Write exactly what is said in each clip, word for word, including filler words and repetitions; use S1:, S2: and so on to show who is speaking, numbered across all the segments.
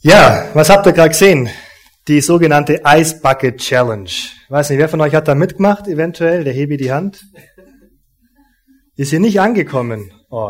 S1: Ja, was habt ihr gerade gesehen? Die sogenannte Ice Bucket Challenge. Ich weiß nicht, wer von euch hat da mitgemacht, eventuell? Der hebe die Hand. Ist hier nicht angekommen. Oh.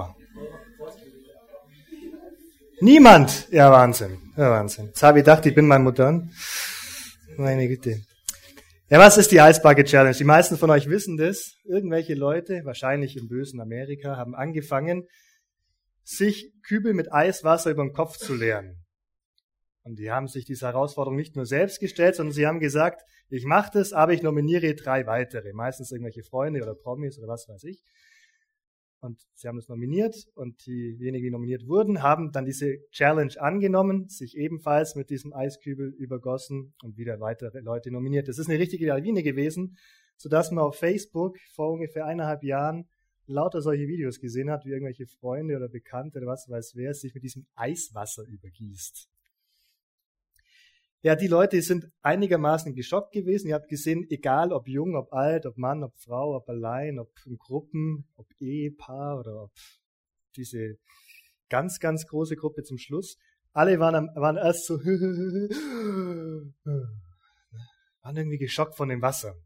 S1: Niemand! Ja, Wahnsinn. Ja, Wahnsinn. Jetzt habe ich gedacht, ich bin mal modern. Meine Güte. Ja, was ist die Ice Bucket Challenge? Die meisten von euch wissen das. Irgendwelche Leute, wahrscheinlich im bösen Amerika, haben angefangen, sich Kübel mit Eiswasser über den Kopf zu leeren. Und die haben sich diese Herausforderung nicht nur selbst gestellt, sondern sie haben gesagt, ich mache das, aber ich nominiere drei weitere. Meistens irgendwelche Freunde oder Promis oder was weiß ich. Und sie haben das nominiert und diejenigen, die nominiert wurden, haben dann diese Challenge angenommen, sich ebenfalls mit diesem Eiskübel übergossen und wieder weitere Leute nominiert. Das ist eine richtige Lawine gewesen, sodass man auf Facebook vor ungefähr eineinhalb Jahren lauter solche Videos gesehen hat, wie irgendwelche Freunde oder Bekannte oder was weiß wer sich mit diesem Eiswasser übergießt. Ja, die Leute sind einigermaßen geschockt gewesen. Ihr habt gesehen, egal ob jung, ob alt, ob Mann, ob Frau, ob allein, ob in Gruppen, ob Ehepaar oder ob diese ganz, ganz große Gruppe zum Schluss. Alle waren, am, waren erst so, waren irgendwie geschockt von dem Wasser.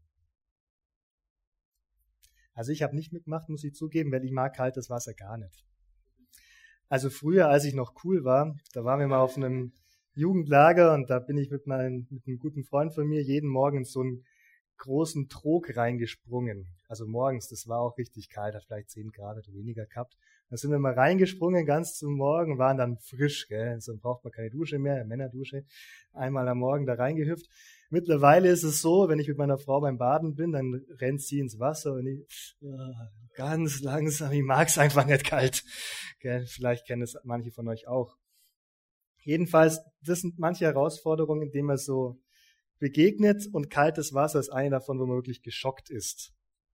S1: Also ich habe nicht mitgemacht, muss ich zugeben, weil ich mag kaltes Wasser gar nicht. Also früher, als ich noch cool war, da waren wir mal auf einem Jugendlager und da bin ich mit meinem, mit einem guten Freund von mir jeden Morgen in so einen großen Trog reingesprungen. Also morgens, das war auch richtig kalt, hat vielleicht zehn Grad oder weniger gehabt. Da sind wir mal reingesprungen ganz zum Morgen, waren dann frisch, gell. So braucht man keine Dusche mehr, Männerdusche. Einmal am Morgen da reingehüpft. Mittlerweile ist es so, wenn ich mit meiner Frau beim Baden bin, dann rennt sie ins Wasser und ich oh, ganz langsam, ich mag's einfach nicht kalt. Gell. Vielleicht kennen es manche von euch auch. Jedenfalls, das sind manche Herausforderungen, denen man so begegnet und kaltes Wasser ist eine davon, wo man wirklich geschockt ist.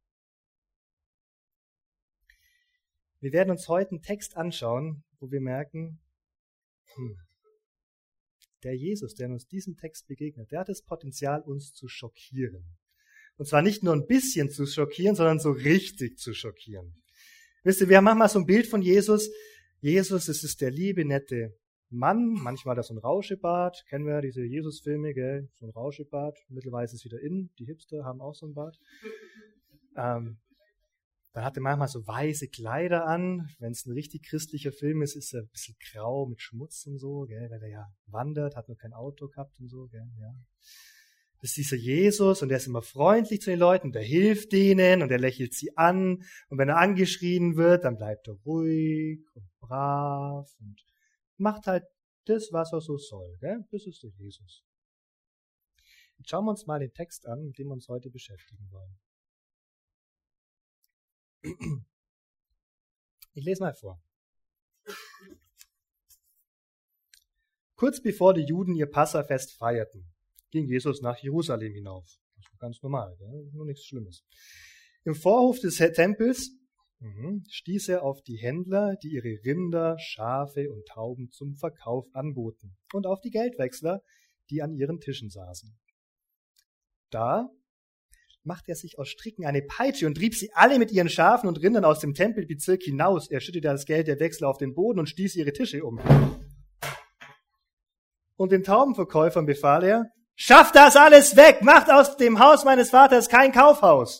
S1: Wir werden uns heute einen Text anschauen, wo wir merken, hm, der Jesus, der uns diesem Text begegnet, der hat das Potenzial, uns zu schockieren. Und zwar nicht nur ein bisschen zu schockieren, sondern so richtig zu schockieren. Wisst ihr, wir haben manchmal so ein Bild von Jesus. Jesus, es ist der liebe, nette Mann, manchmal hat er so ein Rauschebart, kennen wir diese Jesus-Filme, gell, so ein Rauschebart, mittlerweile ist es wieder in, die Hipster haben auch so ein Bart. Ähm, dann hat er manchmal so weiße Kleider an, wenn es ein richtig christlicher Film ist, ist er ein bisschen grau mit Schmutz und so, gell, weil er ja wandert, hat noch kein Auto gehabt und so, gell, ja. Das ist dieser Jesus und der ist immer freundlich zu den Leuten, der hilft denen und er lächelt sie an und wenn er angeschrien wird, dann bleibt er ruhig und brav und macht halt das, was er so soll. Gell? Das ist der Jesus. Jetzt schauen wir uns mal den Text an, mit dem wir uns heute beschäftigen wollen. Ich lese mal vor. Kurz bevor die Juden ihr Passafest feierten, ging Jesus nach Jerusalem hinauf. Das ist ganz normal, gell? Nur nichts Schlimmes. Im Vorhof des Tempels stieß er auf die Händler, die ihre Rinder, Schafe und Tauben zum Verkauf anboten, und auf die Geldwechsler, die an ihren Tischen saßen. Da machte er sich aus Stricken eine Peitsche und trieb sie alle mit ihren Schafen und Rindern aus dem Tempelbezirk hinaus. Er schüttete das Geld der Wechsler auf den Boden und stieß ihre Tische um. Und den Taubenverkäufern befahl er, schafft das alles weg, macht aus dem Haus meines Vaters kein Kaufhaus.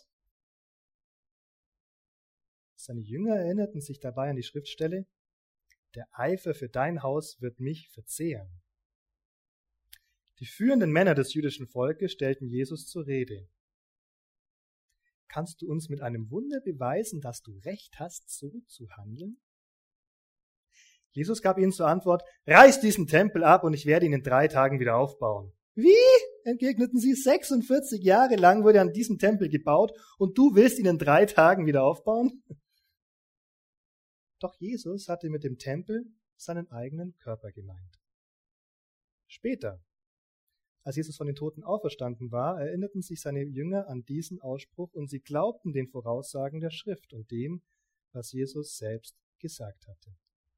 S1: Seine Jünger erinnerten sich dabei an die Schriftstelle, der Eifer für dein Haus wird mich verzehren. Die führenden Männer des jüdischen Volkes stellten Jesus zur Rede. Kannst du uns mit einem Wunder beweisen, dass du Recht hast, so zu handeln? Jesus gab ihnen zur Antwort, reißt diesen Tempel ab und ich werde ihn in drei Tagen wieder aufbauen. Wie? Entgegneten sie, sechsundvierzig Jahre lang wurde an diesem Tempel gebaut und du willst ihn in drei Tagen wieder aufbauen? Doch Jesus hatte mit dem Tempel seinen eigenen Körper gemeint. Später, als Jesus von den Toten auferstanden war, erinnerten sich seine Jünger an diesen Ausspruch und sie glaubten den Voraussagen der Schrift und dem, was Jesus selbst gesagt hatte.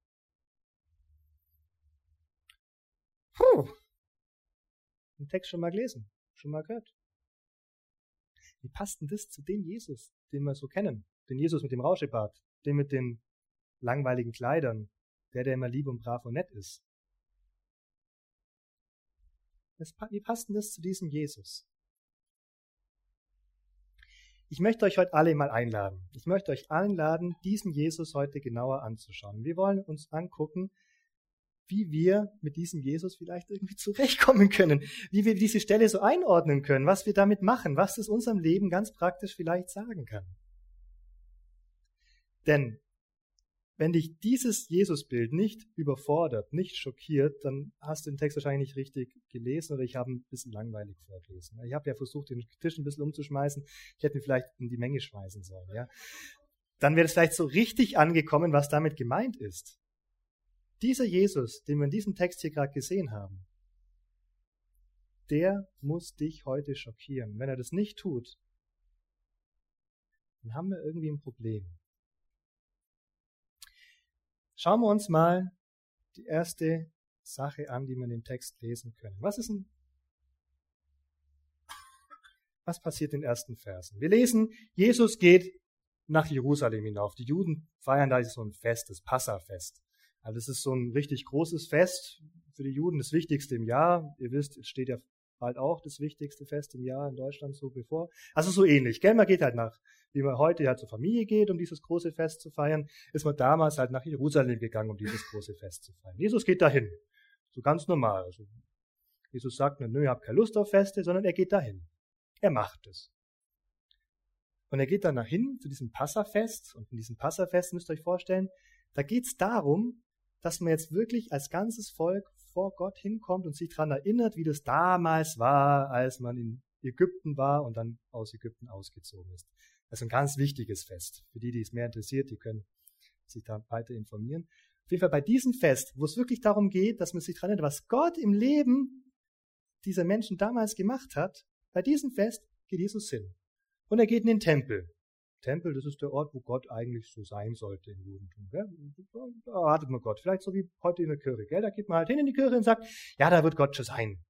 S1: Puh, den Text schon mal gelesen, schon mal gehört. Wie passt denn das zu dem Jesus, den wir so kennen? Den Jesus mit dem Rauschebart, den mit den langweiligen Kleidern, der, der immer lieb und brav und nett ist. Wie passt denn das zu diesem Jesus? Ich möchte euch heute alle mal einladen. Ich möchte euch einladen, diesen Jesus heute genauer anzuschauen. Wir wollen uns angucken, wie wir mit diesem Jesus vielleicht irgendwie zurechtkommen können, wie wir diese Stelle so einordnen können, was wir damit machen, was das unserem Leben ganz praktisch vielleicht sagen kann. Denn wenn dich dieses Jesusbild nicht überfordert, nicht schockiert, dann hast du den Text wahrscheinlich nicht richtig gelesen oder ich habe ein bisschen langweilig vorgelesen. Ich habe ja versucht, den Tisch ein bisschen umzuschmeißen. Ich hätte ihn vielleicht in die Menge schmeißen sollen. Ja? Dann wäre es vielleicht so richtig angekommen, was damit gemeint ist. Dieser Jesus, den wir in diesem Text hier gerade gesehen haben, der muss dich heute schockieren. Wenn er das nicht tut, dann haben wir irgendwie ein Problem. Schauen wir uns mal die erste Sache an, die wir in dem Text lesen können. Was ist denn, was passiert in den ersten Versen? Wir lesen, Jesus geht nach Jerusalem hinauf. Die Juden feiern da so ein Fest, das Passafest. Also das ist so ein richtig großes Fest für die Juden, das wichtigste im Jahr. Ihr wisst, es steht ja bald auch das wichtigste Fest im Jahr in Deutschland so bevor. Also so ähnlich, gell? Man geht halt nach, wie man heute halt zur Familie geht, um dieses große Fest zu feiern, ist man damals halt nach Jerusalem gegangen, um dieses große Fest zu feiern. Jesus geht dahin. So ganz normal. Also Jesus sagt nicht, nö, ich habe keine Lust auf Feste, sondern er geht dahin. Er macht es. Und er geht dann dahin zu diesem Passafest. Und in diesem Passafest müsst ihr euch vorstellen, da geht es darum, dass man jetzt wirklich als ganzes Volk vor Gott hinkommt und sich daran erinnert, wie das damals war, als man in Ägypten war und dann aus Ägypten ausgezogen ist. Das ist ein ganz wichtiges Fest. Für die, die es mehr interessiert, die können sich da weiter informieren. Auf jeden Fall bei diesem Fest, wo es wirklich darum geht, dass man sich daran erinnert, was Gott im Leben dieser Menschen damals gemacht hat, bei diesem Fest geht Jesus hin. Und er geht in den Tempel. Tempel, das ist der Ort, wo Gott eigentlich so sein sollte im Judentum. Gell? Da erwartet man Gott. Vielleicht so wie heute in der Kirche. Gell? Da geht man halt hin in die Kirche und sagt, ja, da wird Gott schon sein.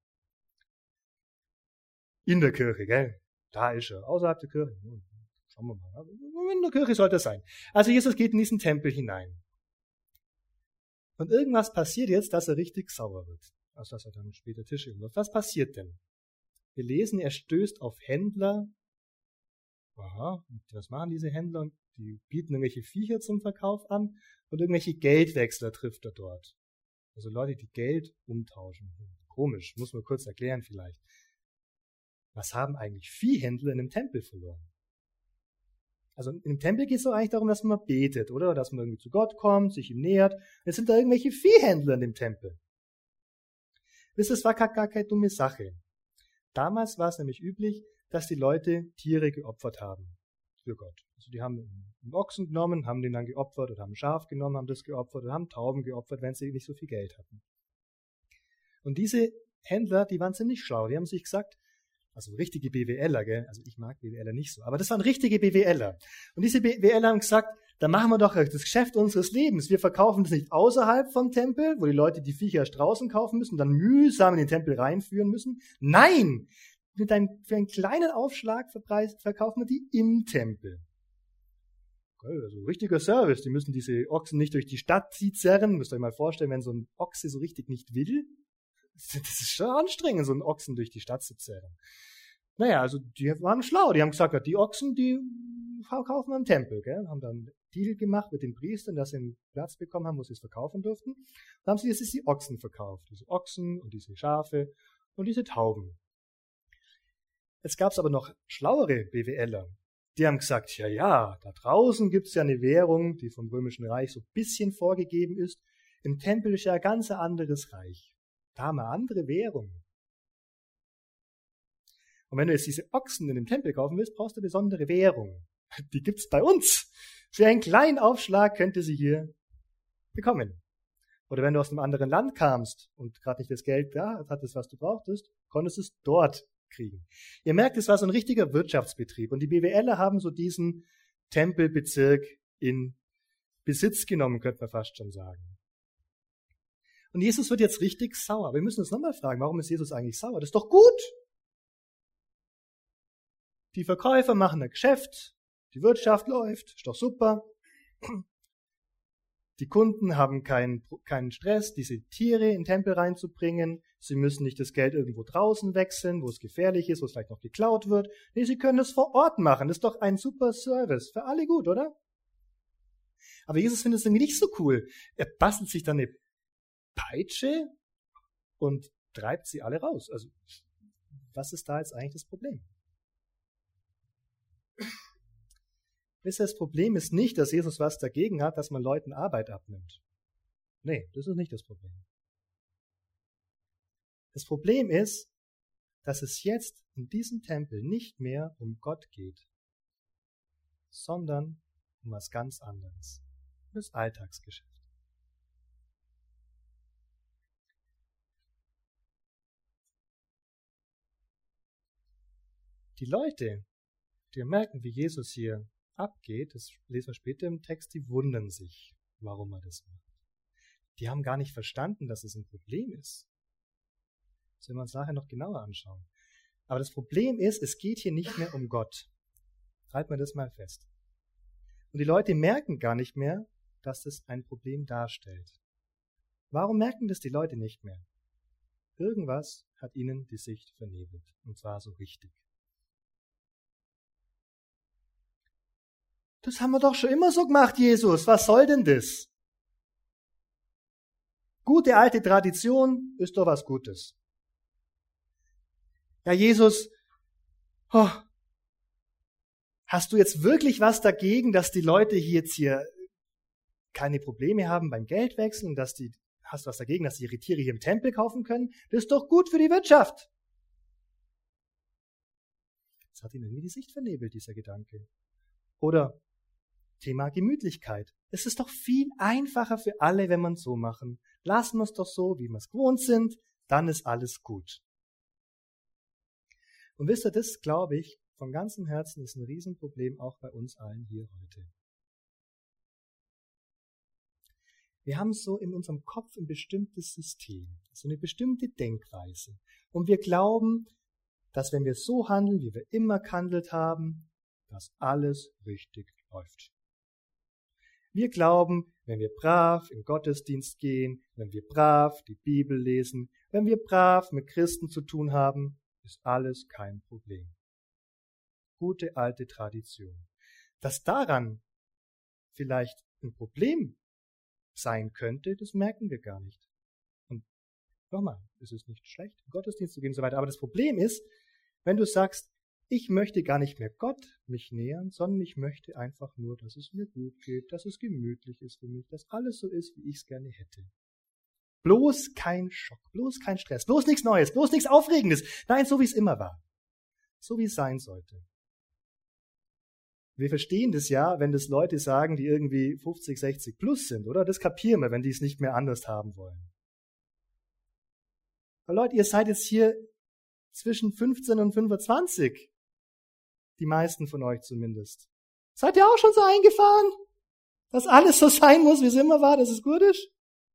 S1: In der Kirche, gell? Da ist er. Außerhalb der Kirche. Schauen wir mal. In der Kirche sollte er sein. Also Jesus geht in diesen Tempel hinein. Und irgendwas passiert jetzt, dass er richtig sauer wird. Also dass er dann später Tische umwirft. Was passiert denn? Wir lesen, er stößt auf Händler. Aha, und was machen diese Händler? Die bieten irgendwelche Viecher zum Verkauf an und irgendwelche Geldwechsler trifft er dort. Also Leute, die Geld umtauschen. Komisch, muss man kurz erklären vielleicht. Was haben eigentlich Viehhändler in einem Tempel verloren? Also in einem Tempel geht es doch eigentlich darum, dass man betet, oder? Dass man irgendwie zu Gott kommt, sich ihm nähert. Und jetzt sind da irgendwelche Viehhändler in dem Tempel. Wisst ihr, das war gar, gar keine dumme Sache. Damals war es nämlich üblich, dass die Leute Tiere geopfert haben für Gott. Also die haben einen Ochsen genommen, haben den dann geopfert oder haben ein Schaf genommen, haben das geopfert oder haben Tauben geopfert, wenn sie nicht so viel Geld hatten. Und diese Händler, die waren ziemlich schlau. Die haben sich gesagt, also richtige BWLer, gell? Also ich mag BWLer nicht so, aber das waren richtige BWLer. Und diese BWLer haben gesagt, da machen wir doch das Geschäft unseres Lebens. Wir verkaufen das nicht außerhalb vom Tempel, wo die Leute die Viecher erst draußen kaufen müssen, dann mühsam in den Tempel reinführen müssen. Nein! Mit einem, für einen kleinen Aufschlag verkaufen wir die im Tempel. Also richtiger Service. Die müssen diese Ochsen nicht durch die Stadt zerren. Müsst ihr euch mal vorstellen, wenn so ein Ochse so richtig nicht will. Das ist schon anstrengend, so einen Ochsen durch die Stadt zu zerren. Naja, also die waren schlau. Die haben gesagt, die Ochsen, die verkaufen wir im Tempel. Gell? Haben dann einen Deal gemacht mit den Priestern, dass sie einen Platz bekommen haben, wo sie es verkaufen durften. Dann haben sie jetzt die Ochsen verkauft. Diese Ochsen und diese Schafe und diese Tauben. Jetzt gab es aber noch schlauere BWLer. Die haben gesagt, ja, ja, da draußen gibt es ja eine Währung, die vom Römischen Reich so ein bisschen vorgegeben ist. Im Tempel ist ja ein ganz anderes Reich. Da haben wir andere Währung. Und wenn du jetzt diese Ochsen in dem Tempel kaufen willst, brauchst du eine besondere Währung. Die gibt's bei uns. Für einen kleinen Aufschlag könnt ihr sie hier bekommen. Oder wenn du aus einem anderen Land kamst und gerade nicht das Geld da hattest, was du brauchtest, konntest du es dort kriegen. Ihr merkt, es war so ein richtiger Wirtschaftsbetrieb und die BWLer haben so diesen Tempelbezirk in Besitz genommen, könnte man fast schon sagen. Und Jesus wird jetzt richtig sauer. Wir müssen uns nochmal fragen, warum ist Jesus eigentlich sauer? Das ist doch gut. Die Verkäufer machen ein Geschäft, die Wirtschaft läuft, ist doch super. Die Kunden haben keinen, keinen Stress, diese Tiere in den Tempel reinzubringen. Sie müssen nicht das Geld irgendwo draußen wechseln, wo es gefährlich ist, wo es vielleicht noch geklaut wird. Nee, sie können es vor Ort machen. Das ist doch ein super Service. Für alle gut, oder? Aber Jesus findet es irgendwie nicht so cool. Er bastelt sich dann eine Peitsche und treibt sie alle raus. Also, was ist da jetzt eigentlich das Problem? Das Problem ist nicht, dass Jesus was dagegen hat, dass man Leuten Arbeit abnimmt. Nee, das ist nicht das Problem. Das Problem ist, dass es jetzt in diesem Tempel nicht mehr um Gott geht, sondern um was ganz anderes. Das Alltagsgeschäft. Die Leute, die merken, wie Jesus hier abgeht, das lesen wir später im Text, die wundern sich, warum er das macht. Die haben gar nicht verstanden, dass es ein Problem ist. Das werden wir uns nachher noch genauer anschauen. Aber das Problem ist, es geht hier nicht mehr um Gott. Halten wir das mal fest. Und die Leute merken gar nicht mehr, dass das ein Problem darstellt. Warum merken das die Leute nicht mehr? Irgendwas hat ihnen die Sicht vernebelt. Und zwar so richtig. Das haben wir doch schon immer so gemacht, Jesus. Was soll denn das? Gute alte Tradition ist doch was Gutes. Ja, Jesus, oh, hast du jetzt wirklich was dagegen, dass die Leute hier jetzt hier keine Probleme haben beim Geldwechseln, dass die, hast du was dagegen, dass sie ihre Tiere hier im Tempel kaufen können? Das ist doch gut für die Wirtschaft. Das hat ihnen irgendwie die Sicht vernebelt, dieser Gedanke. Oder Thema Gemütlichkeit. Es ist doch viel einfacher für alle, wenn wir es so machen. Lassen wir es doch so, wie wir es gewohnt sind, dann ist alles gut. Und wisst ihr, das glaube ich, von ganzem Herzen ist ein Riesenproblem auch bei uns allen hier heute. Wir haben so in unserem Kopf ein bestimmtes System, so eine bestimmte Denkweise. Und wir glauben, dass wenn wir so handeln, wie wir immer gehandelt haben, dass alles richtig läuft. Wir glauben, wenn wir brav in Gottesdienst gehen, wenn wir brav die Bibel lesen, wenn wir brav mit Christen zu tun haben, ist alles kein Problem. Gute alte Tradition. Dass daran vielleicht ein Problem sein könnte, das merken wir gar nicht. Und nochmal, es ist nicht schlecht, in Gottesdienst zu gehen und so weiter. Aber das Problem ist, wenn du sagst, ich möchte gar nicht mehr Gott mich nähern, sondern ich möchte einfach nur, dass es mir gut geht, dass es gemütlich ist für mich, dass alles so ist, wie ich es gerne hätte. Bloß kein Schock, bloß kein Stress, bloß nichts Neues, bloß nichts Aufregendes. Nein, so wie es immer war. So wie es sein sollte. Wir verstehen das ja, wenn das Leute sagen, die irgendwie fünfzig, sechzig plus sind, oder? Das kapieren wir, wenn die es nicht mehr anders haben wollen. Aber Leute, ihr seid jetzt hier zwischen fünfzehn und fünfundzwanzig. Die meisten von euch zumindest. Seid ihr auch schon so eingefahren? Dass alles so sein muss, wie es immer war, dass es gut ist?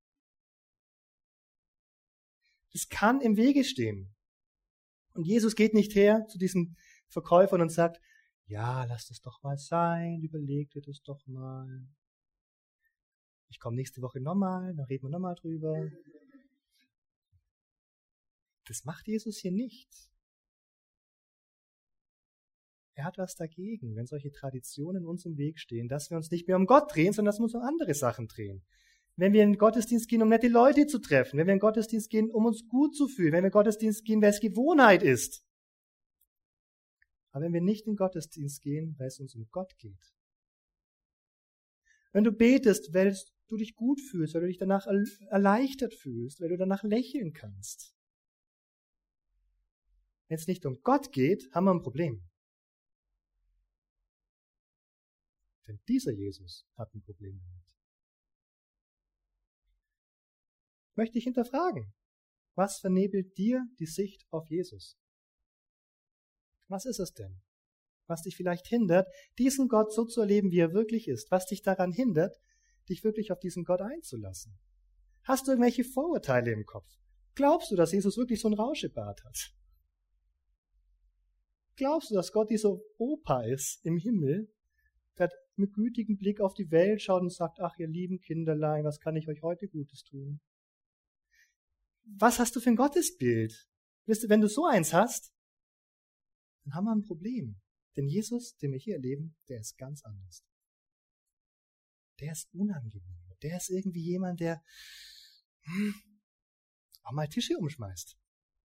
S1: Das kann im Wege stehen. Und Jesus geht nicht her zu diesen Verkäufern und sagt, ja, lasst es doch mal sein, überlegt ihr das doch mal. Ich komme nächste Woche nochmal, dann reden wir nochmal drüber. Das macht Jesus hier nicht. Er hat was dagegen, wenn solche Traditionen uns im Weg stehen, dass wir uns nicht mehr um Gott drehen, sondern dass wir uns um andere Sachen drehen. Wenn wir in den Gottesdienst gehen, um nette Leute zu treffen, wenn wir in den Gottesdienst gehen, um uns gut zu fühlen, wenn wir in den Gottesdienst gehen, weil es Gewohnheit ist. Aber wenn wir nicht in den Gottesdienst gehen, weil es uns um Gott geht. Wenn du betest, weil du dich gut fühlst, weil du dich danach erleichtert fühlst, weil du danach lächeln kannst. Wenn es nicht um Gott geht, haben wir ein Problem. Denn dieser Jesus hat ein Problem damit. Möchte ich hinterfragen, was vernebelt dir die Sicht auf Jesus? Was ist es denn, was dich vielleicht hindert, diesen Gott so zu erleben, wie er wirklich ist? Was dich daran hindert, dich wirklich auf diesen Gott einzulassen? Hast du irgendwelche Vorurteile im Kopf? Glaubst du, dass Jesus wirklich so ein Rauschebart hat? Glaubst du, dass Gott dieser Opa ist im Himmel, der hat mit gütigem Blick auf die Welt schaut und sagt, ach ihr lieben Kinderlein, was kann ich euch heute Gutes tun? Was hast du für ein Gottesbild? Wisst ihr, wenn du so eins hast, dann haben wir ein Problem. Denn Jesus, den wir hier erleben, der ist ganz anders. Der ist unangenehm. Der ist irgendwie jemand, der hm, auch mal Tische umschmeißt.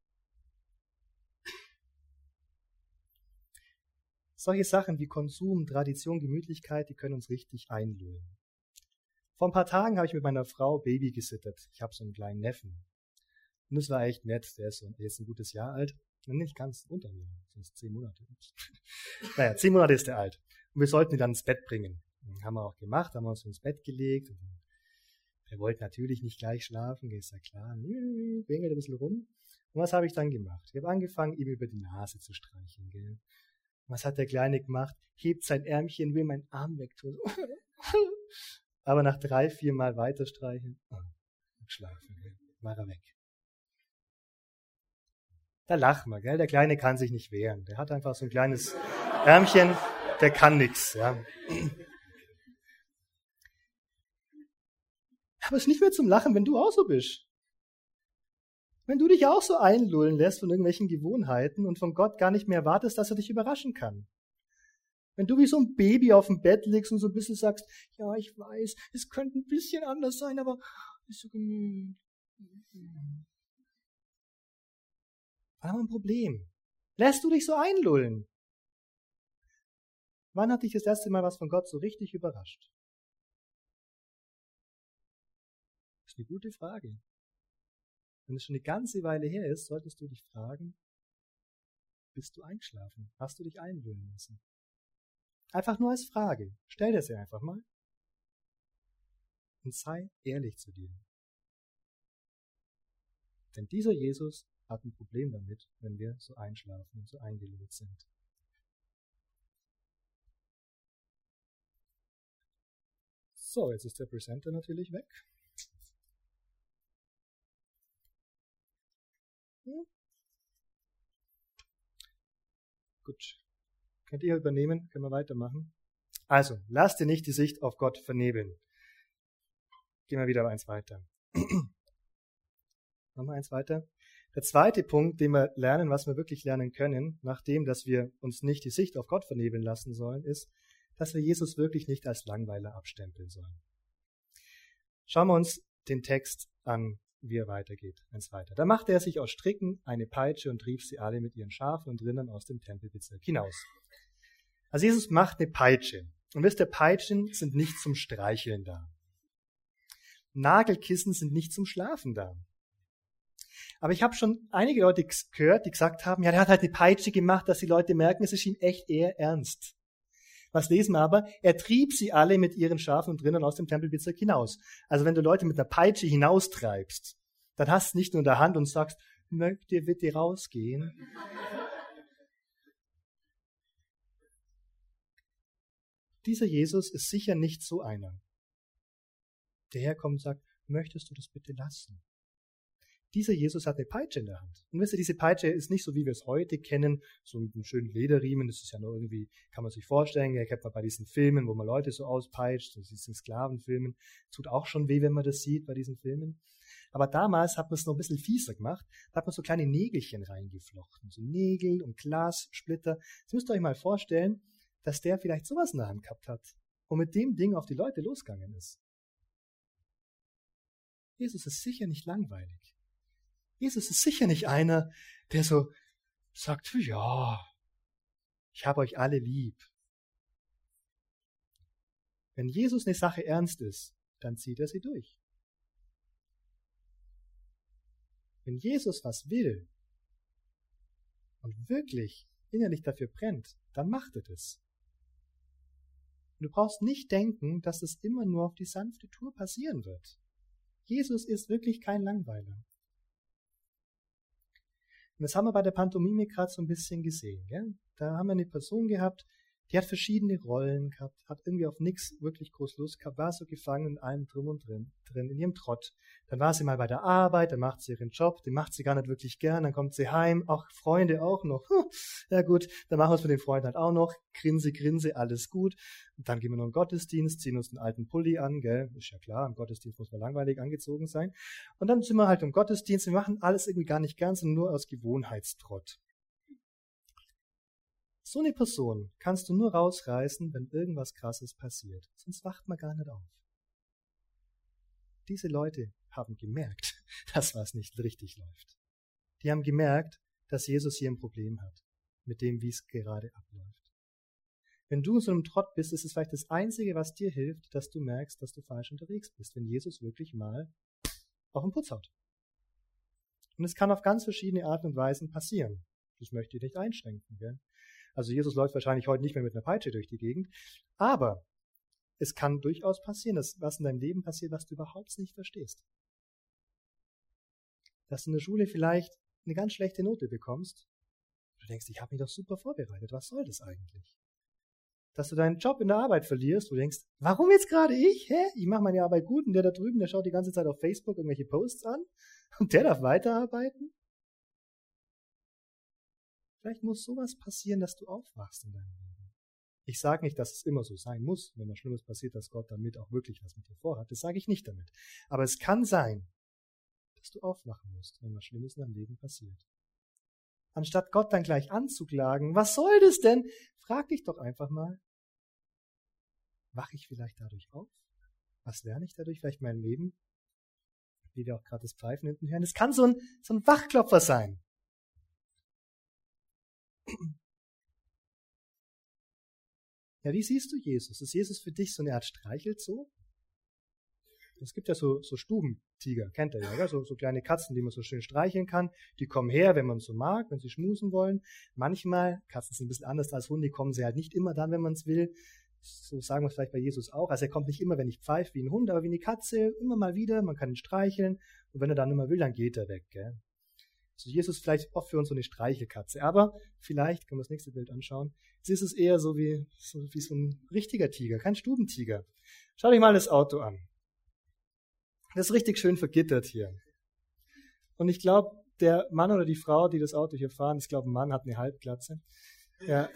S1: Solche Sachen wie Konsum, Tradition, Gemütlichkeit, die können uns richtig einlullen. Vor ein paar Tagen habe ich mit meiner Frau Baby gesittet. Ich habe so einen kleinen Neffen. Und das war echt nett. Der ist so, jetzt ein gutes Jahr alt. Nicht ganz unter mir. Das ist zehn Monate. Naja, zehn Monate ist er alt. Und wir sollten ihn dann ins Bett bringen. Das haben wir auch gemacht, haben wir uns ins Bett gelegt. Und er wollte natürlich nicht gleich schlafen, ist ja klar. Bengelt ein bisschen rum. Und was habe ich dann gemacht? Ich habe angefangen, ihm über die Nase zu streicheln. Gell? Und was hat der Kleine gemacht? Hebt sein Ärmchen, will meinen Arm wegtun. Aber nach drei, vier Mal weiter streicheln, oh, schlafen, gell? War er weg. Da lachen wir, gell? Der Kleine kann sich nicht wehren. Der hat einfach so ein kleines Ärmchen, der kann nichts. Ja. Aber es ist nicht mehr zum Lachen, wenn du auch so bist. Wenn du dich auch so einlullen lässt von irgendwelchen Gewohnheiten und von Gott gar nicht mehr erwartest, dass er dich überraschen kann. Wenn du wie so ein Baby auf dem Bett liegst und so ein bisschen sagst, ja, ich weiß, es könnte ein bisschen anders sein, aber ist so gemütlich. Wir haben ein Problem. Lässt du dich so einlullen? Wann hat dich das erste Mal was von Gott so richtig überrascht? Das ist eine gute Frage. Wenn es schon eine ganze Weile her ist, solltest du dich fragen, bist du eingeschlafen? Hast du dich einlullen lassen? Einfach nur als Frage. Stell dir sie einfach mal. Und sei ehrlich zu dir. Denn dieser Jesus hat ein Problem damit, wenn wir so einschlafen und so eingelullt sind. So, jetzt ist der Presenter natürlich weg. Hm. Gut. Könnt ihr übernehmen? Können wir weitermachen? Also, lass dir nicht die Sicht auf Gott vernebeln. Gehen wir wieder eins weiter. Nochmal eins weiter. Der zweite Punkt, den wir lernen, was wir wirklich lernen können, nachdem, dass wir uns nicht die Sicht auf Gott vernebeln lassen sollen, ist, dass wir Jesus wirklich nicht als Langweiler abstempeln sollen. Schauen wir uns den Text an, wie er weitergeht. Eins weiter. Da machte er sich aus Stricken eine Peitsche und trieb sie alle mit ihren Schafen und Rindern aus dem Tempelbezirk hinaus. Also Jesus macht eine Peitsche. Und wisst ihr, Peitschen sind nicht zum Streicheln da. Nagelkissen sind nicht zum Schlafen da. Aber ich habe schon einige Leute gehört, die gesagt haben, ja, der hat halt eine Peitsche gemacht, dass die Leute merken, es ist ihm echt eher ernst. Was lesen wir aber? Er trieb sie alle mit ihren Schafen und Rindern aus dem Tempelbezirk hinaus. Also wenn du Leute mit einer Peitsche hinaustreibst, dann hast du nicht nur in der Hand und sagst, mögt ihr bitte rausgehen? Dieser Jesus ist sicher nicht so einer, der herkommt und sagt, möchtest du das bitte lassen? Dieser Jesus hat eine Peitsche in der Hand. Und wisst ihr, diese Peitsche ist nicht so, wie wir es heute kennen, so mit einem schönen Lederriemen. Das ist ja nur irgendwie, kann man sich vorstellen, ich habe mal bei diesen Filmen, wo man Leute so auspeitscht, so diesen Sklavenfilmen, tut auch schon weh, wenn man das sieht bei diesen Filmen. Aber damals hat man es noch ein bisschen fieser gemacht, da hat man so kleine Nägelchen reingeflochten, so Nägel und Glassplitter. Jetzt müsst ihr euch mal vorstellen, dass der vielleicht sowas in der Hand gehabt hat und mit dem Ding auf die Leute losgegangen ist. Jesus ist sicher nicht langweilig. Jesus ist sicher nicht einer, der so sagt, ja, ich habe euch alle lieb. Wenn Jesus eine Sache ernst ist, dann zieht er sie durch. Wenn Jesus was will und wirklich innerlich dafür brennt, dann macht er das. Und du brauchst nicht denken, dass es immer nur auf die sanfte Tour passieren wird. Jesus ist wirklich kein Langweiler. Und das haben wir bei der Pantomime gerade so ein bisschen gesehen. Gell? Da haben wir eine Person gehabt, Die hat verschiedene Rollen gehabt, hat irgendwie auf nichts wirklich groß Lust gehabt, war so gefangen in allem drum und drin, drin, in ihrem Trott. Dann war sie mal bei der Arbeit, dann macht sie ihren Job, den macht sie gar nicht wirklich gern, dann kommt sie heim, auch Freunde auch noch. Hm, ja gut, dann machen wir es mit den Freunden halt auch noch, grinse, grinse, alles gut. Und dann gehen wir noch in den Gottesdienst, ziehen uns einen alten Pulli an, gell, ist ja klar, im Gottesdienst muss man langweilig angezogen sein. Und dann sind wir halt im Gottesdienst, wir machen alles irgendwie gar nicht gern, sondern nur aus Gewohnheitstrott. So eine Person kannst du nur rausreißen, wenn irgendwas Krasses passiert. Sonst wacht man gar nicht auf. Diese Leute haben gemerkt, dass was nicht richtig läuft. Die haben gemerkt, dass Jesus hier ein Problem hat, mit dem, wie es gerade abläuft. Wenn du in so einem Trott bist, ist es vielleicht das Einzige, was dir hilft, dass du merkst, dass du falsch unterwegs bist, wenn Jesus wirklich mal auf den Putz haut. Und es kann auf ganz verschiedene Arten und Weisen passieren. Das möchte ich nicht einschränken, gell? Also Jesus läuft wahrscheinlich heute nicht mehr mit einer Peitsche durch die Gegend. Aber es kann durchaus passieren, dass was in deinem Leben passiert, was du überhaupt nicht verstehst. Dass du in der Schule vielleicht eine ganz schlechte Note bekommst. Du denkst, ich habe mich doch super vorbereitet. Was soll das eigentlich? Dass du deinen Job in der Arbeit verlierst. Du denkst, warum jetzt gerade ich? Hä? Ich mache meine Arbeit gut und der da drüben, der schaut die ganze Zeit auf Facebook irgendwelche Posts an und der darf weiterarbeiten. Vielleicht muss sowas passieren, dass du aufwachst in deinem Leben. Ich sage nicht, dass es immer so sein muss, wenn was Schlimmes passiert, dass Gott damit auch wirklich was mit dir vorhat. Das sage ich nicht damit. Aber es kann sein, dass du aufwachen musst, wenn was Schlimmes in deinem Leben passiert. Anstatt Gott dann gleich anzuklagen, was soll das denn? Frag dich doch einfach mal, wache ich vielleicht dadurch auf? Was lerne ich dadurch? Vielleicht mein Leben? Wie wir auch gerade das Pfeifen hinten hören. Es kann so ein, so ein Wachklopfer sein. Ja, wie siehst du Jesus? Ist Jesus für dich so eine Art Streichelzoo? Es gibt ja so, so Stubentiger, kennt ihr ja, ja? So, so kleine Katzen, die man so schön streicheln kann. Die kommen her, wenn man es so mag, wenn sie schmusen wollen. Manchmal, Katzen sind ein bisschen anders als Hunde, kommen sie halt nicht immer dann, wenn man es will. So sagen wir es vielleicht bei Jesus auch. Also er kommt nicht immer, wenn ich pfeife, wie ein Hund, aber wie eine Katze, immer mal wieder. Man kann ihn streicheln und wenn er dann immer will, dann geht er weg. Gell? Also Jesus vielleicht oft für uns so eine Streichelkatze. Aber vielleicht, können wir das nächste Bild anschauen, es ist eher so wie, so wie so ein richtiger Tiger, kein Stubentiger. Schau dich mal das Auto an. Das ist richtig schön vergittert hier. Und ich glaube, der Mann oder die Frau, die das Auto hier fahren, ich glaube, ein Mann hat eine Halbglatze, ja,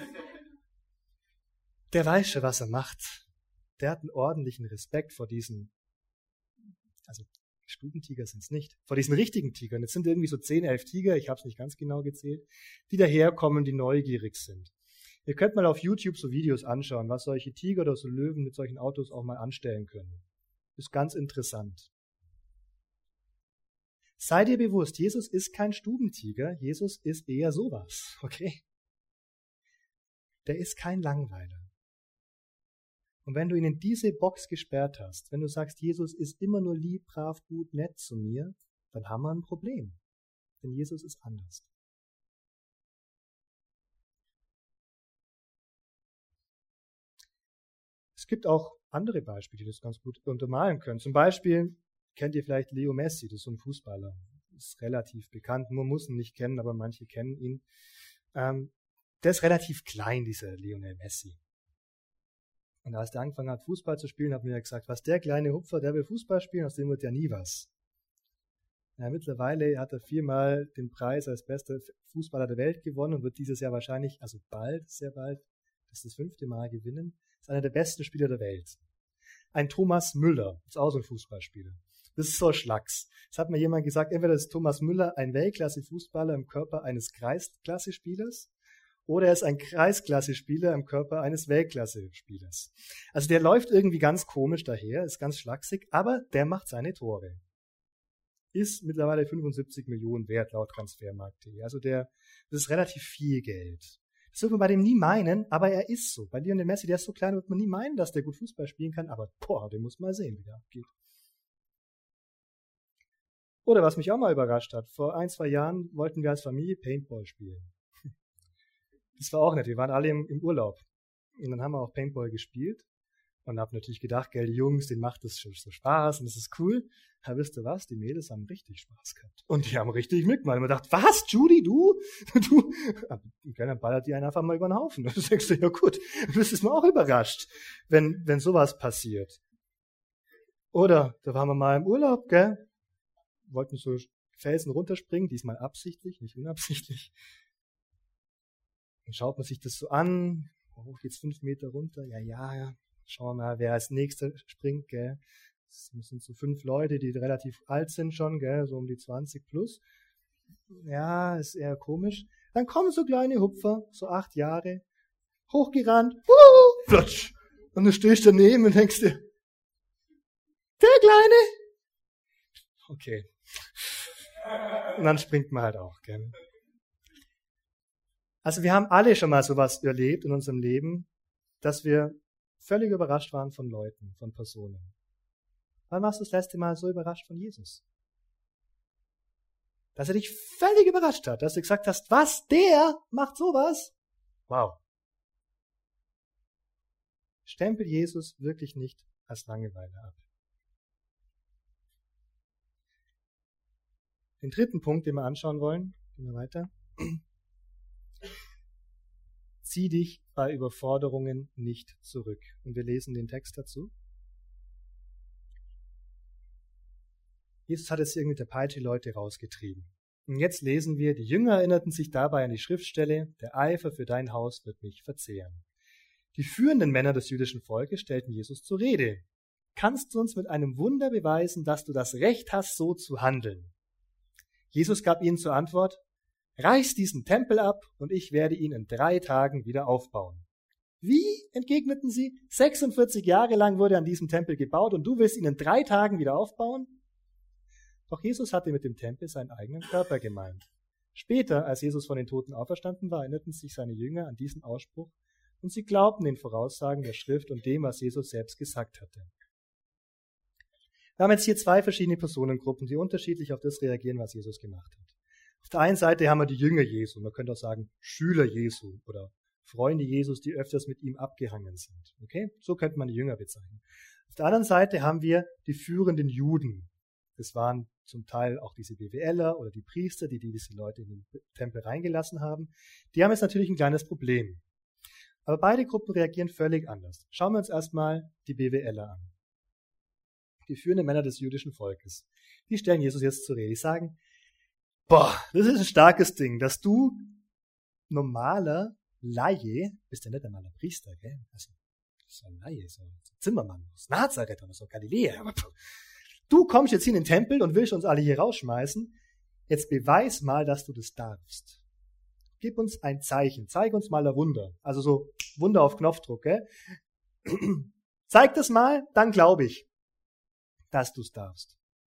S1: der weiß schon, was er macht. Der hat einen ordentlichen Respekt vor diesen, also Stubentiger sind es nicht, vor diesen richtigen Tigern. Jetzt sind irgendwie so zehn, elf Tiger, ich habe es nicht ganz genau gezählt, die daherkommen, die neugierig sind. Ihr könnt mal auf YouTube so Videos anschauen, was solche Tiger oder so Löwen mit solchen Autos auch mal anstellen können. Ist ganz interessant. Sei dir bewusst, Jesus ist kein Stubentiger, Jesus ist eher sowas, okay? Der ist kein Langweiler. Und wenn du ihn in diese Box gesperrt hast, wenn du sagst, Jesus ist immer nur lieb, brav, gut, nett zu mir, dann haben wir ein Problem. Denn Jesus ist anders. Es gibt auch andere Beispiele, die das ganz gut untermalen können. Zum Beispiel kennt ihr vielleicht Leo Messi, das ist so ein Fußballer. Ist relativ bekannt, man muss ihn nicht kennen, aber manche kennen ihn. Ähm, der ist relativ klein, dieser Lionel Messi. Und als der angefangen hat, Fußball zu spielen, hat mir gesagt, was der kleine Hupfer, der will Fußball spielen, aus dem wird ja nie was. Ja, mittlerweile hat er viermal den Preis als bester Fußballer der Welt gewonnen und wird dieses Jahr wahrscheinlich, also bald, sehr bald, das ist das fünfte Mal gewinnen. Ist einer der besten Spieler der Welt. Ein Thomas Müller, ist auch so ein Fußballspieler. Das ist so ein Schlacks. Es hat mir jemand gesagt, entweder ist Thomas Müller ein Weltklasse-Fußballer im Körper eines Kreisklasse-Spielers oder er ist ein Kreisklasse-Spieler im Körper eines Weltklasse-Spielers. Also der läuft irgendwie ganz komisch daher, ist ganz schlaksig, aber der macht seine Tore. Ist mittlerweile fünfundsiebzig Millionen wert laut Transfermarkt punkt de. Also der, das ist relativ viel Geld. Das wird man bei dem nie meinen, aber er ist so. Bei Lionel Messi, der ist so klein, wird man nie meinen, dass der gut Fußball spielen kann, aber boah, den muss man sehen, wie der abgeht. Oder was mich auch mal überrascht hat, vor ein, zwei Jahren wollten wir als Familie Paintball spielen. Das war auch nett, wir waren alle im, im Urlaub. Und dann haben wir auch Paintball gespielt. Und habe natürlich gedacht, gell, die Jungs, denen macht das schon so Spaß und das ist cool. Aber wisst ihr was? Die Mädels haben richtig Spaß gehabt. Und die haben richtig mitgemacht. Und man dachte, was, Judy, du? Du? Und dann ballert die einen einfach mal über den Haufen. Und du denkst dir, ja gut, du bist jetzt mal auch überrascht, wenn, wenn sowas passiert. Oder, da waren wir mal im Urlaub, gell? Wollten so Felsen runterspringen, diesmal absichtlich, nicht unabsichtlich. Dann schaut man sich das so an. Hoch geht's fünf Meter runter. Ja, ja, ja. Schauen wir mal, wer als nächster springt, gell? Das sind so fünf Leute, die relativ alt sind schon, gell? So um die zwanzig plus. Ja, ist eher komisch. Dann kommen so kleine Hupfer, so acht Jahre, hochgerannt, wuhu, flutsch. Und dann stehst du daneben und denkst dir, der Kleine? Okay. Und dann springt man halt auch, gell? Also wir haben alle schon mal sowas erlebt in unserem Leben, dass wir völlig überrascht waren von Leuten, von Personen. Wann warst du das letzte Mal so überrascht von Jesus? Dass er dich völlig überrascht hat, dass du gesagt hast, was, der macht sowas? Wow. Stempel Jesus wirklich nicht als Langeweile ab. Den dritten Punkt, den wir anschauen wollen, gehen wir weiter. Zieh dich bei Überforderungen nicht zurück. Und wir lesen den Text dazu. Jesus hat es irgendwie mit der Peitsche Leute rausgetrieben. Und jetzt lesen wir, die Jünger erinnerten sich dabei an die Schriftstelle, der Eifer für dein Haus wird mich verzehren. Die führenden Männer des jüdischen Volkes stellten Jesus zur Rede. Kannst du uns mit einem Wunder beweisen, dass du das Recht hast, so zu handeln? Jesus gab ihnen zur Antwort, reiß diesen Tempel ab und ich werde ihn in drei Tagen wieder aufbauen. Wie? Entgegneten sie. sechsundvierzig Jahre lang wurde an diesem Tempel gebaut und du willst ihn in drei Tagen wieder aufbauen? Doch Jesus hatte mit dem Tempel seinen eigenen Körper gemeint. Später, als Jesus von den Toten auferstanden war, erinnerten sich seine Jünger an diesen Ausspruch und sie glaubten den Voraussagen der Schrift und dem, was Jesus selbst gesagt hatte. Wir haben jetzt hier zwei verschiedene Personengruppen, die unterschiedlich auf das reagieren, was Jesus gemacht hat. Auf der einen Seite haben wir die Jünger Jesu, man könnte auch sagen Schüler Jesu oder Freunde Jesus, die öfters mit ihm abgehangen sind. Okay? So könnte man die Jünger bezeichnen. Auf der anderen Seite haben wir die führenden Juden. Das waren zum Teil auch diese B W Ler oder die Priester, die diese Leute in den Tempel reingelassen haben. Die haben jetzt natürlich ein kleines Problem. Aber beide Gruppen reagieren völlig anders. Schauen wir uns erstmal die B W Ler an. Die führenden Männer des jüdischen Volkes. Die stellen Jesus jetzt zur Rede. Die sagen, boah, das ist ein starkes Ding, dass du normaler Laie, bist ja nicht einmal ein Priester, gell? Also, so ein Laie, so ein Zimmermann aus Nazareth oder so Galiläa. Du kommst jetzt hier in den Tempel und willst uns alle hier rausschmeißen. Jetzt beweis mal, dass du das darfst. Gib uns ein Zeichen. Zeig uns mal ein Wunder. Also so Wunder auf Knopfdruck, gell? Zeig das mal, dann glaube ich, dass du es darfst.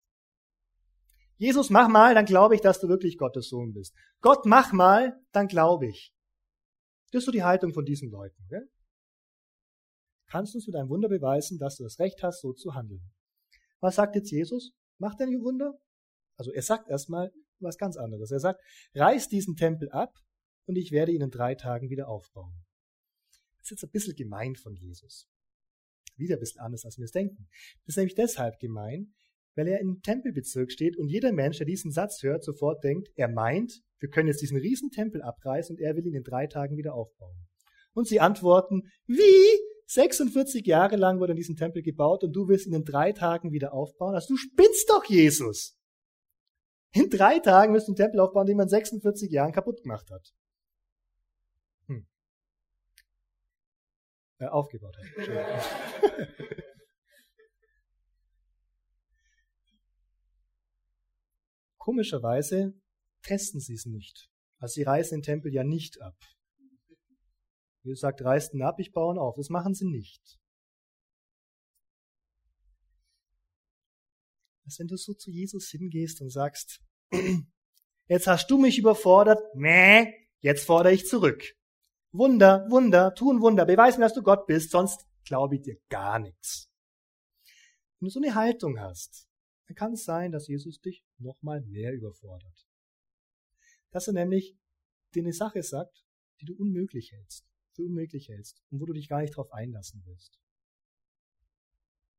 S1: Jesus, mach mal, dann glaube ich, dass du wirklich Gottes Sohn bist. Gott, mach mal, dann glaube ich. Das ist so die Haltung von diesen Leuten. Gell? Kannst du uns mit einem Wunder beweisen, dass du das Recht hast, so zu handeln? Was sagt jetzt Jesus? Macht er ein Wunder? Also er sagt erstmal was ganz anderes. Er sagt, reiß diesen Tempel ab und ich werde ihn in drei Tagen wieder aufbauen. Das ist jetzt ein bisschen gemein von Jesus. Wieder ein bisschen anders, als wir es denken. Das ist nämlich deshalb gemein, weil er im Tempelbezirk steht und jeder Mensch, der diesen Satz hört, sofort denkt, er meint, wir können jetzt diesen riesen Tempel abreißen und er will ihn in drei Tagen wieder aufbauen. Und sie antworten, wie? sechsundvierzig Jahre lang wurde in diesem Tempel gebaut und du willst ihn in drei Tagen wieder aufbauen? Also du spinnst doch, Jesus! In drei Tagen wirst du einen Tempel aufbauen, den man sechsundvierzig Jahren kaputt gemacht hat. Hm. Äh, aufgebaut hat. Komischerweise testen sie es nicht. Also sie reißen den Tempel ja nicht ab. Jesus sagt, reißt ihn ab, ich baue ihn auf. Das machen sie nicht. Als wenn du so zu Jesus hingehst und sagst, jetzt hast du mich überfordert, nee, jetzt fordere ich zurück. Wunder, Wunder, tu ein Wunder, beweis mir, dass du Gott bist, sonst glaube ich dir gar nichts. Wenn du so eine Haltung hast, dann kann es sein, dass Jesus dich nochmal mehr überfordert. Dass er nämlich dir eine Sache sagt, die du unmöglich hältst, für unmöglich hältst und wo du dich gar nicht drauf einlassen willst.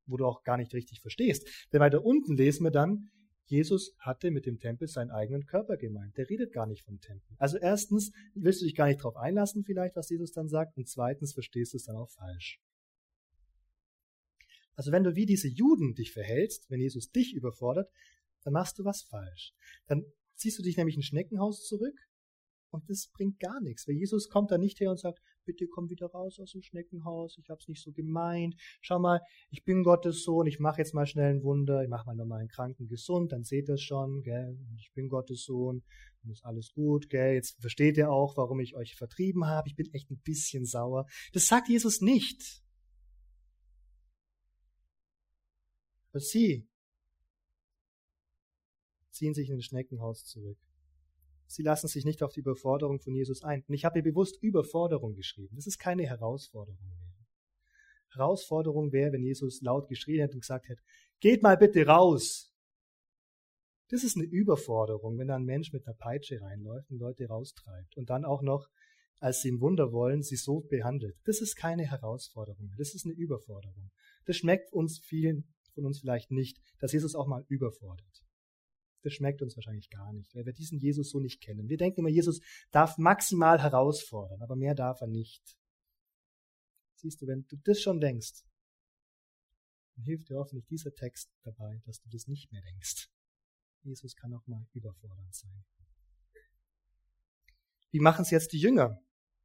S1: wo du auch gar nicht richtig verstehst. Denn weiter unten lesen wir dann, Jesus hatte mit dem Tempel seinen eigenen Körper gemeint. Der redet gar nicht vom Tempel. Also erstens willst du dich gar nicht darauf einlassen vielleicht, was Jesus dann sagt, und zweitens verstehst du es dann auch falsch. Also wenn du wie diese Juden dich verhältst, wenn Jesus dich überfordert, dann machst du was falsch. Dann ziehst du dich nämlich in ein Schneckenhaus zurück und das bringt gar nichts. Weil Jesus kommt da nicht her und sagt, bitte komm wieder raus aus dem Schneckenhaus, ich hab's nicht so gemeint. Schau mal, ich bin Gottes Sohn, ich mache jetzt mal schnell ein Wunder, ich mache mal nochmal einen Kranken gesund, dann seht ihr schon, gell, ich bin Gottes Sohn, und ist alles gut, gell, jetzt versteht ihr auch, warum ich euch vertrieben habe, ich bin echt ein bisschen sauer. Das sagt Jesus nicht. Aber sie ziehen sich in ein Schneckenhaus zurück. Sie lassen sich nicht auf die Überforderung von Jesus ein. Und ich habe hier bewusst Überforderung geschrieben. Das ist keine Herausforderung mehr. Herausforderung wäre, wenn Jesus laut geschrien hätte und gesagt hätte, geht mal bitte raus. Das ist eine Überforderung, wenn da ein Mensch mit einer Peitsche reinläuft und Leute raustreibt und dann auch noch, als sie ein Wunder wollen, sie so behandelt. Das ist keine Herausforderung. Das ist eine Überforderung. Das schmeckt uns vielen von uns vielleicht nicht, dass Jesus auch mal überfordert. Das schmeckt uns wahrscheinlich gar nicht, weil wir diesen Jesus so nicht kennen. Wir denken immer, Jesus darf maximal herausfordern, aber mehr darf er nicht. Siehst du, wenn du das schon denkst, dann hilft dir hoffentlich dieser Text dabei, dass du das nicht mehr denkst. Jesus kann auch mal überfordernd sein. Wie machen es jetzt die Jünger?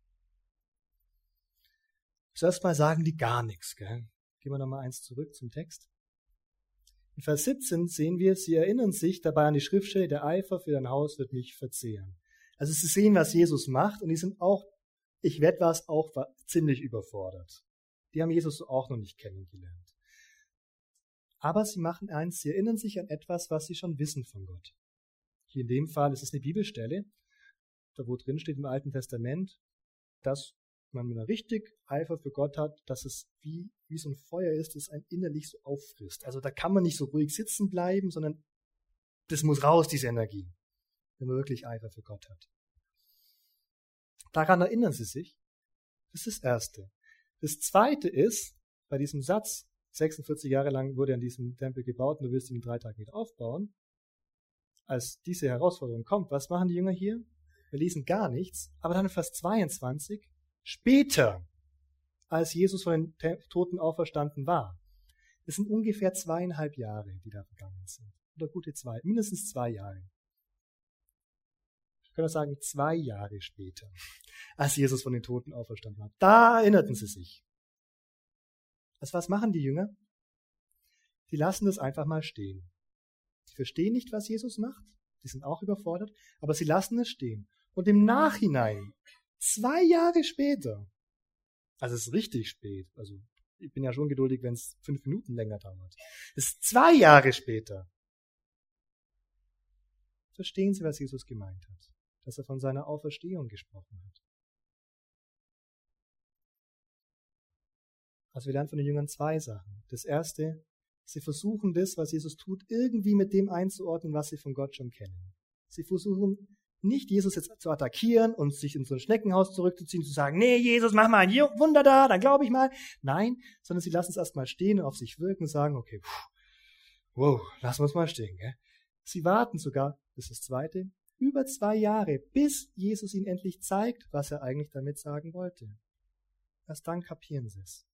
S1: Zuerst mal sagen die gar nichts. Gell? Gehen wir nochmal eins zurück zum Text. In Vers siebzehn sehen wir, sie erinnern sich dabei an die Schriftstelle, der Eifer für dein Haus wird mich verzehren. Also sie sehen, was Jesus macht und die sind auch, ich werde was auch ziemlich überfordert. Die haben Jesus auch noch nicht kennengelernt. Aber sie machen eins, sie erinnern sich an etwas, was sie schon wissen von Gott. Hier in dem Fall ist es eine Bibelstelle, da wo drin steht im Alten Testament, dass man, wenn man richtig Eifer für Gott hat, dass es wie, wie so ein Feuer ist, das einen innerlich so auffrisst. Also da kann man nicht so ruhig sitzen bleiben, sondern das muss raus, diese Energie, wenn man wirklich Eifer für Gott hat. Daran erinnern sie sich. Das ist das Erste. Das Zweite ist, bei diesem Satz, sechsundvierzig Jahre lang wurde an diesem Tempel gebaut und du wirst ihn in drei Tagen wieder aufbauen. Als diese Herausforderung kommt, was machen die Jünger hier? Wir lesen gar nichts, aber dann in Vers zweiundzwanzig, später, als Jesus von den Toten auferstanden war. Es sind ungefähr zweieinhalb Jahre, die da vergangen sind. Oder gute zwei, mindestens zwei Jahre. Ich könnte sagen, zwei Jahre später, als Jesus von den Toten auferstanden war. Da erinnerten sie sich. Also was machen die Jünger? Die lassen das einfach mal stehen. Sie verstehen nicht, was Jesus macht. Die sind auch überfordert, aber sie lassen es stehen. Und im Nachhinein, zwei Jahre später, also es ist richtig spät, also ich bin ja schon geduldig, wenn es fünf Minuten länger dauert, es ist zwei Jahre später, verstehen sie, was Jesus gemeint hat, dass er von seiner Auferstehung gesprochen hat. Also wir lernen von den Jüngern zwei Sachen. Das erste, sie versuchen das, was Jesus tut, irgendwie mit dem einzuordnen, was sie von Gott schon kennen. Sie versuchen nicht Jesus jetzt zu attackieren und sich in so ein Schneckenhaus zurückzuziehen, zu sagen, nee, Jesus, mach mal ein Wunder da, dann glaube ich mal. Nein, sondern sie lassen es erstmal stehen und auf sich wirken und sagen, okay, pff, wow, lassen wir es mal stehen. Gell? Sie warten sogar, das ist das Zweite, über zwei Jahre, bis Jesus ihnen endlich zeigt, was er eigentlich damit sagen wollte. Erst dann kapieren sie es.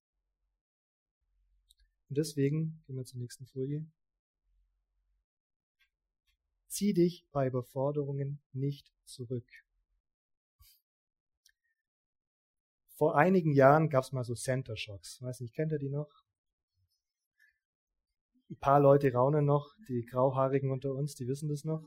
S1: Und deswegen, gehen wir zur nächsten Folie, zieh dich bei Überforderungen nicht zurück. Vor einigen Jahren gab es mal so Center Shocks. Weiß nicht, kennt ihr die noch? Ein paar Leute raunen noch, die Grauhaarigen unter uns, die wissen das noch.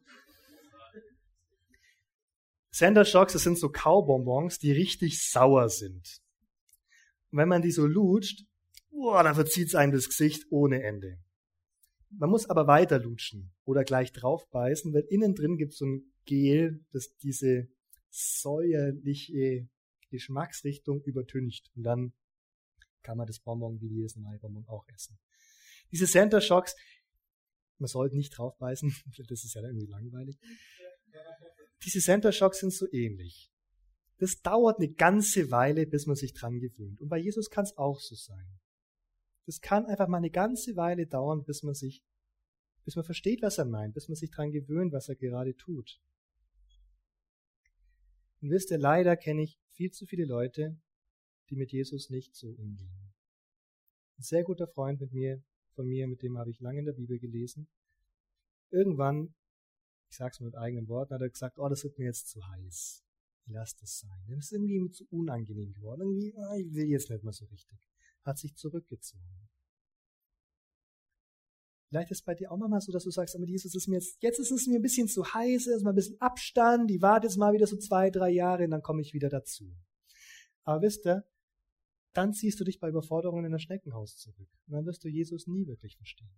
S1: Center Shocks, das sind so Kaubonbons, die richtig sauer sind. Und wenn man die so lutscht, boah, dann verzieht es einem das Gesicht ohne Ende. Man muss aber weiter lutschen oder gleich drauf beißen, weil innen drin gibt es so ein Gel, das diese säuerliche Geschmacksrichtung übertüncht. Und dann kann man das Bonbon wie jedes normale Bonbon auch essen. Diese Center Shocks, man sollte nicht drauf beißen, das ist ja irgendwie langweilig. Diese Center Shocks sind so ähnlich. Das dauert eine ganze Weile, bis man sich dran gewöhnt. Und bei Jesus kann es auch so sein. Das kann einfach mal eine ganze Weile dauern, bis man sich, bis man versteht, was er meint, bis man sich daran gewöhnt, was er gerade tut. Und wisst ihr, leider kenne ich viel zu viele Leute, die mit Jesus nicht so umgehen. Ein sehr guter Freund mit mir, von mir, mit dem habe ich lange in der Bibel gelesen. Irgendwann, ich sage es mit eigenen Worten, hat er gesagt, oh, das wird mir jetzt zu heiß. Lass das sein. Das ist irgendwie zu unangenehm geworden. Irgendwie, oh, ich will jetzt nicht mehr so richtig. Hat sich zurückgezogen. Vielleicht ist es bei dir auch mal so, dass du sagst, aber Jesus, ist mir jetzt, jetzt ist es mir ein bisschen zu heiß, ist mal ein bisschen Abstand, ich warte jetzt mal wieder so zwei, drei Jahre und dann komme ich wieder dazu. Aber wisst ihr, dann ziehst du dich bei Überforderungen in das Schneckenhaus zurück. Und dann wirst du Jesus nie wirklich verstehen.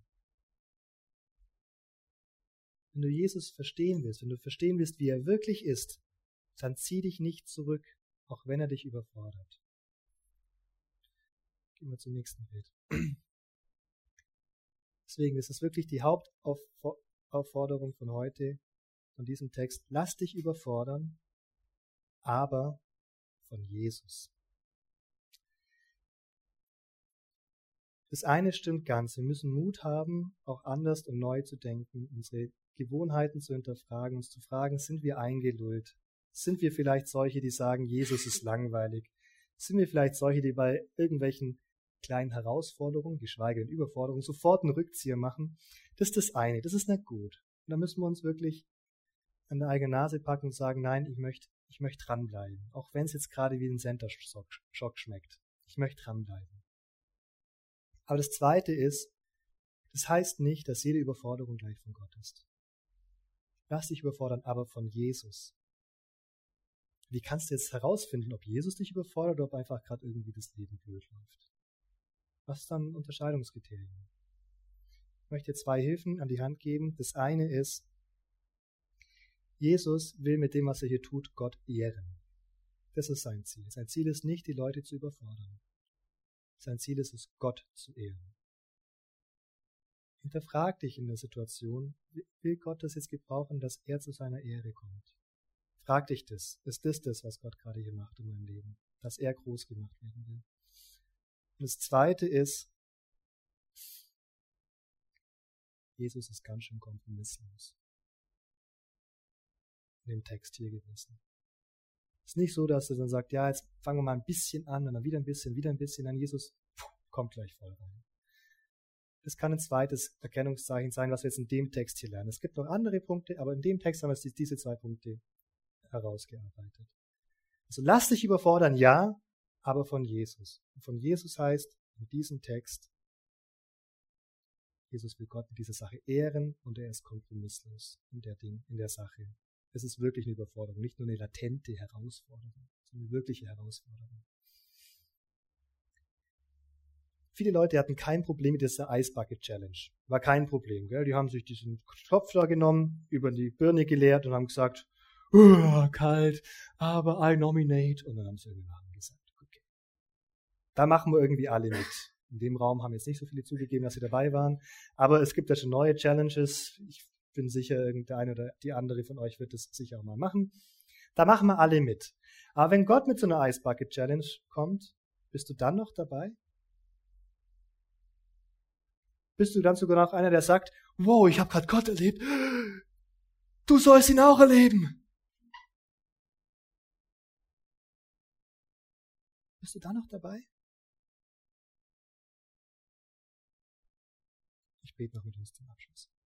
S1: Wenn du Jesus verstehen willst, wenn du verstehen willst, wie er wirklich ist, dann zieh dich nicht zurück, auch wenn er dich überfordert. Gehen wir zum nächsten Bild. Deswegen ist es wirklich die Hauptaufforderung von heute, von diesem Text. Lass dich überfordern, aber von Jesus. Das eine stimmt ganz. Wir müssen Mut haben, auch anders und neu zu denken, unsere Gewohnheiten zu hinterfragen, uns zu fragen, sind wir eingelullt? Sind wir vielleicht solche, die sagen, Jesus ist langweilig? Sind wir vielleicht solche, die bei irgendwelchen kleinen Herausforderungen, geschweige denn Überforderungen, sofort einen Rückzieher machen? Das ist das eine, das ist nicht gut. Und da müssen wir uns wirklich an der eigenen Nase packen und sagen, nein, ich möchte ich möchte dranbleiben. Auch wenn es jetzt gerade wie ein Center-Schock schmeckt. Ich möchte dranbleiben. Aber das zweite ist, das heißt nicht, dass jede Überforderung gleich von Gott ist. Lass dich überfordern, aber von Jesus. Wie kannst du jetzt herausfinden, ob Jesus dich überfordert oder ob einfach gerade irgendwie das Leben blöd läuft? Was ist dann ein Unterscheidungskriterium? Ich möchte dir zwei Hilfen an die Hand geben. Das eine ist, Jesus will mit dem, was er hier tut, Gott ehren. Das ist sein Ziel. Sein Ziel ist nicht, die Leute zu überfordern. Sein Ziel ist es, Gott zu ehren. Hinterfrag dich in der Situation, will Gott das jetzt gebrauchen, dass er zu seiner Ehre kommt? Frag dich das. Ist das das, was Gott gerade hier macht in meinem Leben? Dass er groß gemacht werden will. Und das Zweite ist, Jesus ist ganz schön kompromisslos. In dem Text hier gewesen. Es ist nicht so, dass er dann sagt, ja, jetzt fangen wir mal ein bisschen an und dann wieder ein bisschen, wieder ein bisschen, dann Jesus pff, kommt gleich voll rein. Das kann ein zweites Erkennungszeichen sein, was wir jetzt in dem Text hier lernen. Es gibt noch andere Punkte, aber in dem Text haben wir diese zwei Punkte herausgearbeitet. Also lass dich überfordern, ja, aber von Jesus. Und von Jesus heißt in diesem Text, Jesus will Gott in dieser Sache ehren und er ist kompromisslos in der Ding, in der Sache. Es ist wirklich eine Überforderung, nicht nur eine latente Herausforderung, sondern eine wirkliche Herausforderung. Viele Leute hatten kein Problem mit dieser Ice Bucket Challenge. War kein Problem, gell? Die haben sich diesen Topf da genommen, über die Birne geleert und haben gesagt, oh, kalt, aber I nominate. Und dann haben sie irgendwann gesagt, okay. Da machen wir irgendwie alle mit. In dem Raum haben jetzt nicht so viele zugegeben, dass sie dabei waren. Aber es gibt ja schon neue Challenges. Ich bin sicher, irgendeine oder die andere von euch wird das sicher auch mal machen. Da machen wir alle mit. Aber wenn Gott mit so einer Ice Bucket Challenge kommt, bist du dann noch dabei? Bist du dann sogar noch einer, der sagt, wow, ich habe gerade Gott erlebt. Du sollst ihn auch erleben. Bist du da noch dabei? Ich bete noch mit uns zum Abschluss.